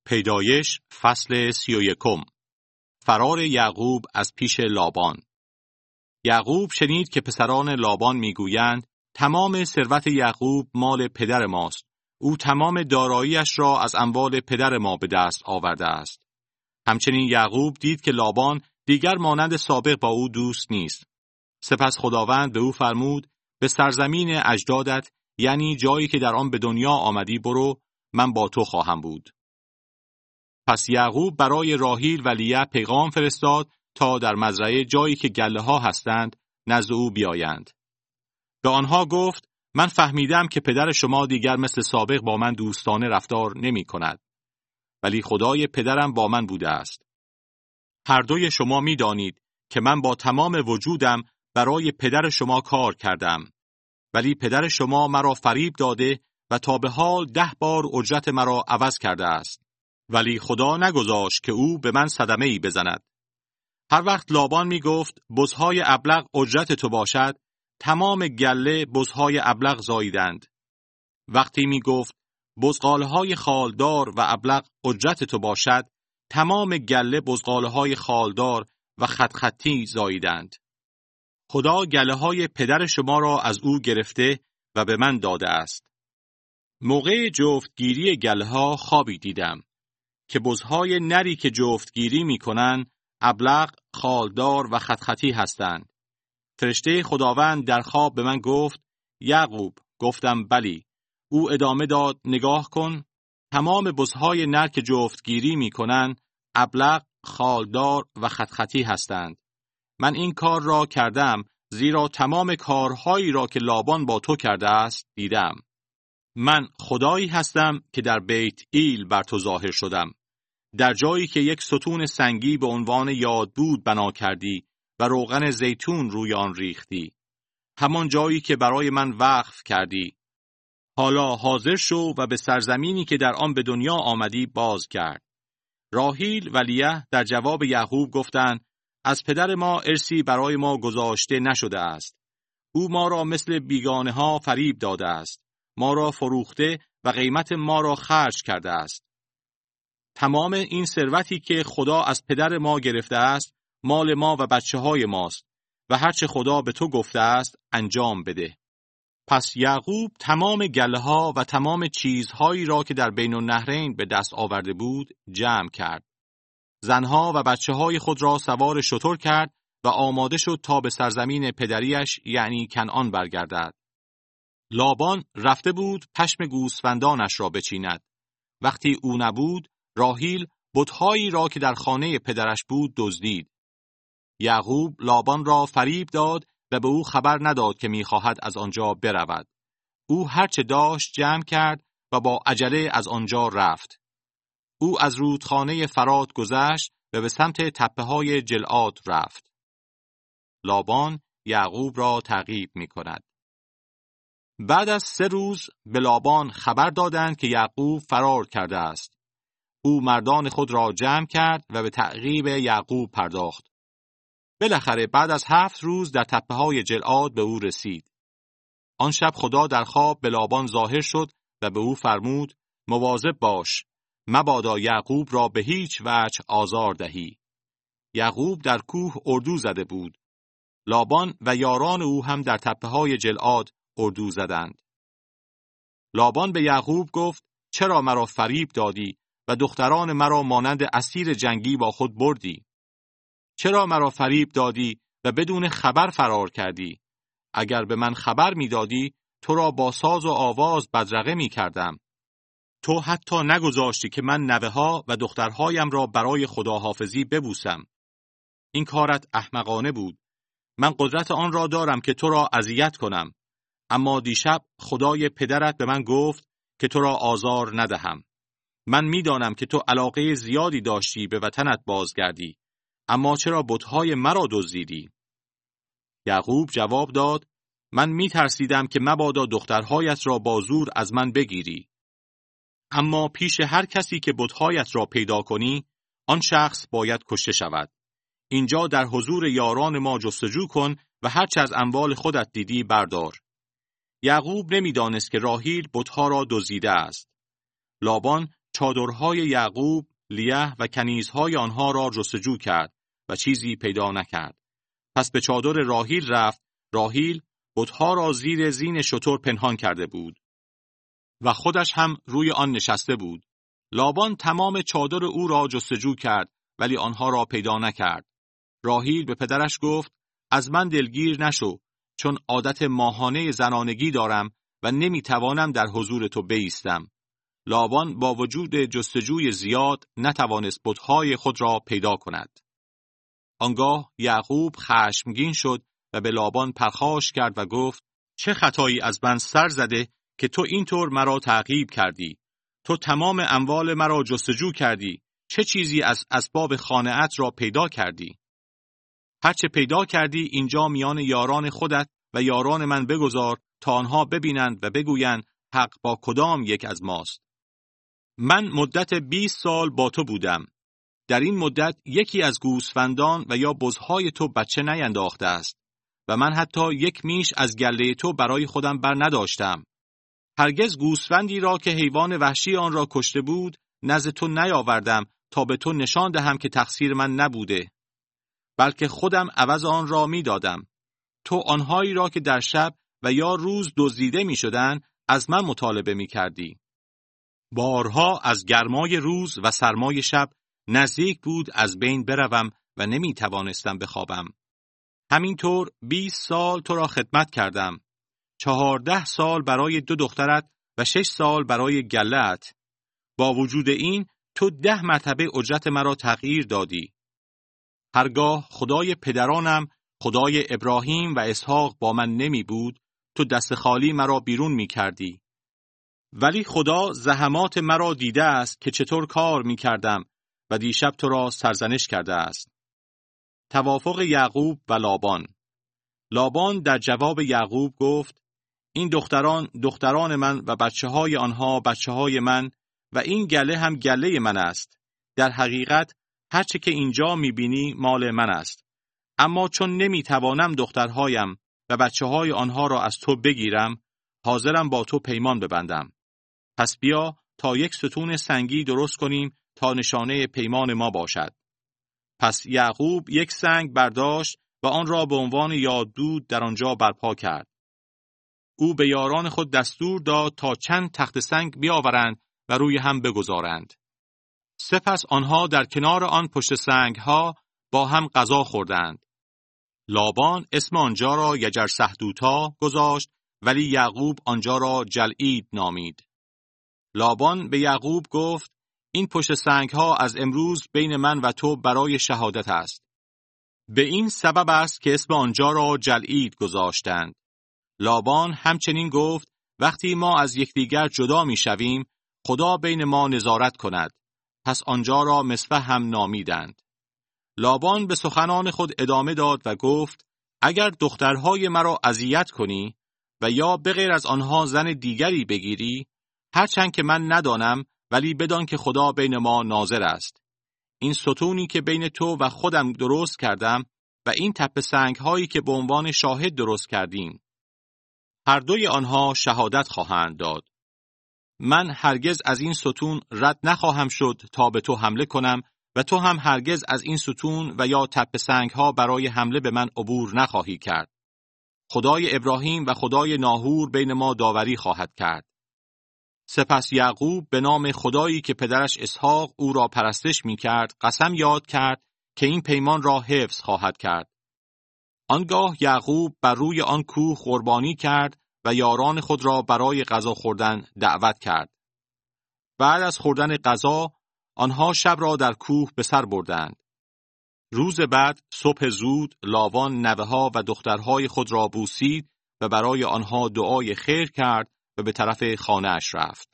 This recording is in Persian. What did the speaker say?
پیدایش فصل 31. فرار یعقوب از پیش لابان. یعقوب شنید که پسران لابان میگویند تمام ثروت یعقوب مال پدر ماست. او تمام داراییش را از اموال پدر ما به دست آورده است. همچنین یعقوب دید که لابان دیگر مانند سابق با او دوست نیست. سپس خداوند به او فرمود به سرزمین اجدادت، یعنی جایی که در آن به دنیا آمدی برو، من با تو خواهم بود. پس یعقوب برای راحیل و لیا پیغام فرستاد تا در مزرعه جایی که گله ها هستند نزد او بیایند. به آنها گفت من فهمیدم که پدر شما دیگر مثل سابق با من دوستانه رفتار نمی کند. ولی خدای پدرم با من بوده است. هر دوی شما می دانید که من با تمام وجودم برای پدر شما کار کردم. ولی پدر شما مرا فریب داده و تا به حال 10 بار اجرت مرا عوض کرده است. ولی خدا نگذاشت که او به من صدمه‌ای بزند. هر وقت لابان می گفت بزهای ابلق اجرت تو باشد، تمام گله بزهای ابلق زاییدند. وقتی می گفت بزغالهای خالدار و ابلق اجرت تو باشد، تمام گله بزغالهای خالدار و خطی زاییدند. خدا گله های پدر شما را از او گرفته و به من داده است. موقع جفتگیری گله ها خوابی دیدم که بزهای نری که جفتگیری می کنن ابلق، خالدار و خطی هستند. فرشته خداوند در خواب به من گفت یعقوب. گفتم بلی. او ادامه داد نگاه کن، تمام بزهای نر که جفتگیری می کنن ابلق، خالدار و خطی هستند. من این کار را کردم زیرا تمام کارهایی را که لابان با تو کرده است دیدم. من خدایی هستم که در بیت ایل بر تو ظاهر شدم، در جایی که یک ستون سنگی به عنوان یادبود بنا کردی و روغن زیتون روی آن ریختی، همان جایی که برای من وقف کردی. حالا حاضر شو و به سرزمینی که در آن به دنیا آمدی بازگرد. راحیل و لیا در جواب یعقوب گفتند از پدر ما ارثی برای ما گذاشته نشده است. او ما را مثل بیگانه ها فریب داده است. ما را فروخته و قیمت ما را خرج کرده است. تمام این ثروتی که خدا از پدر ما گرفته است مال ما و بچه های ماست و هرچه خدا به تو گفته است انجام بده. پس یعقوب تمام گله ها و تمام چیزهایی را که در بین النهرین به دست آورده بود جمع کرد. زنها و بچه های خود را سوار شتر کرد و آماده شد تا به سرزمین پدریش یعنی کنعان برگردد. لابان رفته بود پشم گوسفندانش را بچیند. وقتی او نبود، راحیل بت‌هایی را که در خانه پدرش بود دزدید. یعقوب لابان را فریب داد و به او خبر نداد که می‌خواهد از آنجا برود. او هرچه داشت جمع کرد و با عجله از آنجا رفت. او از رودخانه فرات گذشت و به سمت تپه‌های جلعاد رفت. لابان یعقوب را تعقیب می‌کند. بعد از 3 روز به لابان خبر دادند که یعقوب فرار کرده است. او مردان خود را جمع کرد و به تعقیب یعقوب پرداخت. بالاخره بعد از 7 روز در تپه‌های جلعاد به او رسید. آن شب خدا در خواب به لابان ظاهر شد و به او فرمود مواظب باش، مبادا یعقوب را به هیچ وجه آزار دهی. یعقوب در کوه اردو زده بود. لابان و یاران او هم در تپه‌های جلعاد اردو زدند. لابان به یعقوب گفت چرا مرا فریب دادی و دختران مرا مانند اسیر جنگی با خود بردی؟ چرا مرا فریب دادی و بدون خبر فرار کردی؟ اگر به من خبر می دادی تو را با ساز و آواز بدرقه می کردم. تو حتی نگذاشتی که من نوه‌ها و دخترهایم را برای خداحافظی ببوسم. این کارت احمقانه بود. من قدرت آن را دارم که تو را اذیت کنم. اما دیشب خدای پدرت به من گفت که تو را آزار ندهم. من میدانم که تو علاقه زیادی داشتی به وطنت بازگردی، اما چرا بت‌های مرا دزدیدی؟ یعقوب جواب داد من میترسیدم که مبادا دخترهایت را با زور از من بگیری. اما پیش هر کسی که بت‌هایت را پیدا کنی، آن شخص باید کشته شود. اینجا در حضور یاران ما جستجو کن و هرچه از اموال خودت دیدی بردار. یعقوب نمیدانست که راحیل بت‌ها را دزدیده است. لابان چادرهای یعقوب، لیه و کنیزهای آنها را جستجو کرد و چیزی پیدا نکرد. پس به چادر راحیل رفت. راحیل بت‌ها را زیر زین شتر پنهان کرده بود و خودش هم روی آن نشسته بود. لابان تمام چادر او را جستجو کرد ولی آنها را پیدا نکرد. راحیل به پدرش گفت: از من دلگیر نشو، چون عادت ماهانه زنانگی دارم و نمیتوانم در حضور تو بایستم. لابان با وجود جستجوی زیاد نتوانست بت‌های خود را پیدا کند. آنگاه یعقوب خشمگین شد و به لابان پرخاش کرد و گفت: چه خطایی از من سر زده که تو اینطور مرا تعقیب کردی؟ تو تمام اموال مرا جستجو کردی. چه چیزی از اسباب خانه‌ات را پیدا کردی؟ هرچه پیدا کردی اینجا میان یاران خودت و یاران من بگذار تا آنها ببینند و بگویند حق با کدام یک از ماست. من مدت 20 سال با تو بودم. در این مدت یکی از گوسفندان و یا بزهای تو بچه نینداخته است و من حتی یک میش از گله تو برای خودم بر نداشتم. هرگز گوسفندی را که حیوان وحشی آن را کشته بود نزد تو نیاوردم تا به تو نشان دهم که تقصیر من نبوده، بلکه خودم عوض آن را می دادم. تو آنهایی را که در شب و یا روز دزدیده می شدن از من مطالبه می کردی. بارها از گرمای روز و سرمای شب نزدیک بود از بین بروم و نمی توانستم بخوابم. همینطور 20 سال تو را خدمت کردم. 14 سال برای 2 دخترت و 6 سال برای گله‌ات. با وجود این تو 10 مرتبه اجرت مرا تغییر دادی. هرگاه خدای پدرانم، خدای ابراهیم و اسحاق با من نمی بود، تو دست خالی مرا بیرون می کردی. ولی خدا زحمات مرا دیده است که چطور کار می کردم و دیشب تو را سرزنش کرده است. توافق یعقوب و لابان. لابان در جواب یعقوب گفت: این دختران من و بچه‌های آنها بچه‌های من و این گله هم گله من است. در حقیقت هرچه که اینجا می‌بینی مال من است. اما چون نمی‌توانم دخترهایم و بچه‌های آنها را از تو بگیرم، حاضرم با تو پیمان ببندم. پس بیا تا یک ستون سنگی درست کنیم تا نشانه پیمان ما باشد. پس یعقوب یک سنگ برداشت و آن را به عنوان یادبود در آنجا برپا کرد. او به یاران خود دستور داد تا چند تخت سنگ بیاورند و روی هم بگذارند. سپس آنها در کنار آن پشت سنگها با هم غذا خوردند. لابان اسم آنجا را یجرسحدوتا گذاشت ولی یعقوب آنجا را جلعید نامید. لابان به یعقوب گفت: این پشت سنگها از امروز بین من و تو برای شهادت است. به این سبب است که اسم آنجا را جلعید گذاشتند. لابان همچنین گفت: وقتی ما از یکدیگر جدا می شویم، خدا بین ما نظارت کند. پس آنجا را مصفح هم نامیدند. لابان به سخنان خود ادامه داد و گفت: اگر دخترهای مرا اذیت کنی و یا بغیر از آنها زن دیگری بگیری، هرچند که من ندانم ولی بدان که خدا بین ما ناظر است. این ستونی که بین تو و خودم درست کردم و این تپه سنگ هایی که به عنوان شاهد درست کردیم، هر دوی آنها شهادت خواهند داد. من هرگز از این ستون رد نخواهم شد تا به تو حمله کنم و تو هم هرگز از این ستون و یا تپه سنگ ها برای حمله به من عبور نخواهی کرد. خدای ابراهیم و خدای ناهور بین ما داوری خواهد کرد. سپس یعقوب به نام خدایی که پدرش اسحاق او را پرستش می کرد قسم یاد کرد که این پیمان را حفظ خواهد کرد. آنگاه یعقوب بر روی آن کوه قربانی کرد و یاران خود را برای غذا خوردن دعوت کرد. بعد از خوردن غذا آنها شب را در کوه به سر بردند. روز بعد صبح زود لاوان نوه‌ها و دخترهای خود را بوسید و برای آنها دعای خیر کرد و به طرف خانه‌اش رفت.